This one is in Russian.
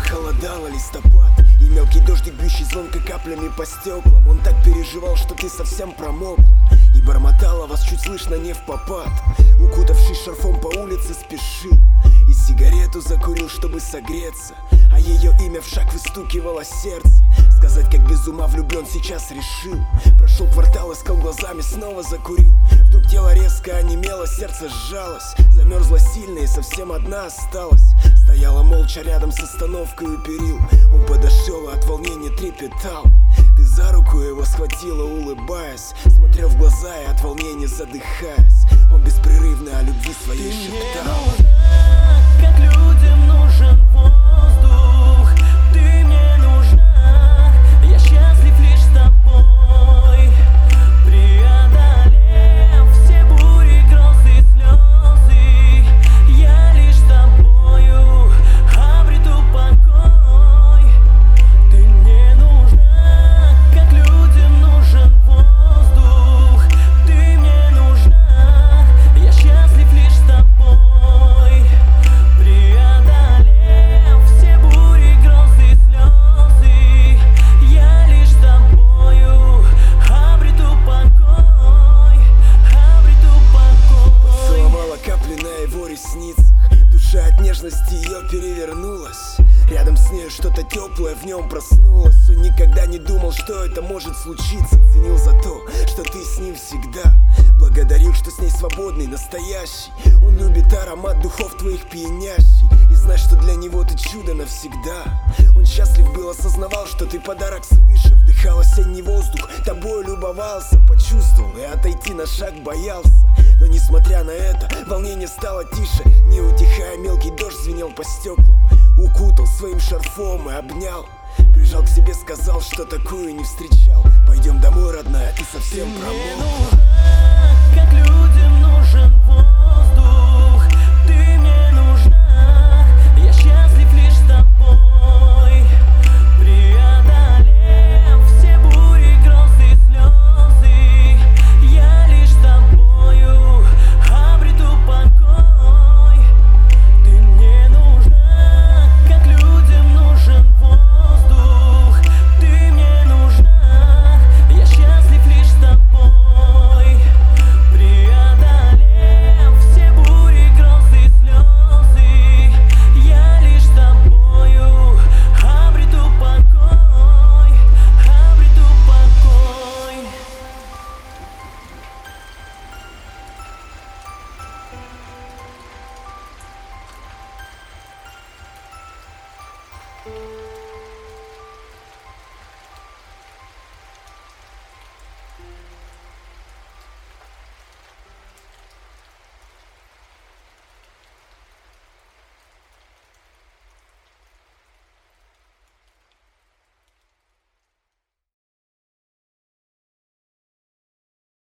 Похолодало, листопад, и мелкий дождик, бьющий звонко каплями по стеклам. Он так переживал, что ты совсем промокла, и бормотала вас чуть слышно не впопад. Укутавшись шарфом по улице спешил, и сигарету закурил, чтобы согреться, а ее имя в шаг выстукивало сердце. Сказать, как без ума влюблен, сейчас решил. Прошел квартал, искал глазами, снова закурил. Вдруг тело резко онемело, сердце сжалось. Замерзла сильно и совсем одна осталась. Стояла молча рядом с остановкой у перил. Он подошел и от волнения трепетал. Ты за руку его схватила, улыбаясь, смотрел в глаза и от волнения задыхаясь. Он беспрерывно о любви своей шептал. Как людям нужен воздух, ты мне нужна. Я счастлив лишь с тобой, преодолев все бури, грозы, слезы. Я лишь с тобою обрету покой. Ты мне нужна, как людям нужен воздух. Ты мне нужна, я счастлив лишь с тобой, преодолев все бури, грозы, слезы. Я лишь с тобою обрету покой, обрету покой. Поцеловала капли на его ресницах. Душа от нежности ее перевернулась. Рядом с ней что-то теплое в нем проснулось. Он никогда не думал, что это может случиться. Ценил за то, что ты с ним всегда. Благодарил, что с ней свободный, настоящий. Он любит аромат духов твоих пьянящий. И знай, что для него ты чудо навсегда. Он счастлив был, осознавал, что ты подарок свыше. Вдыхал осенний воздух, тобой любовался. Почувствовал и отойти на шаг боялся. Но несмотря на это, волнение стало тише. Не утихая, мелкий дождь звенел по стеклам. Укутал своим шарфом и обнял. Прижал к себе, сказал, что такую не встречал. Пойдем домой, родная, ты совсем промокла. Как людям нужен воздух, ты мне нужна. Я счастлив лишь с тобой, преодолев все бури, грозы, слезы. Я лишь с тобою обрету покой. Ты мне нужна, как людям нужен воздух. Ты мне нужна, я счастлив лишь с тобой, преодолев все бури, грозы, слезы. Я лишь с тобою обрету покой, обрету покой.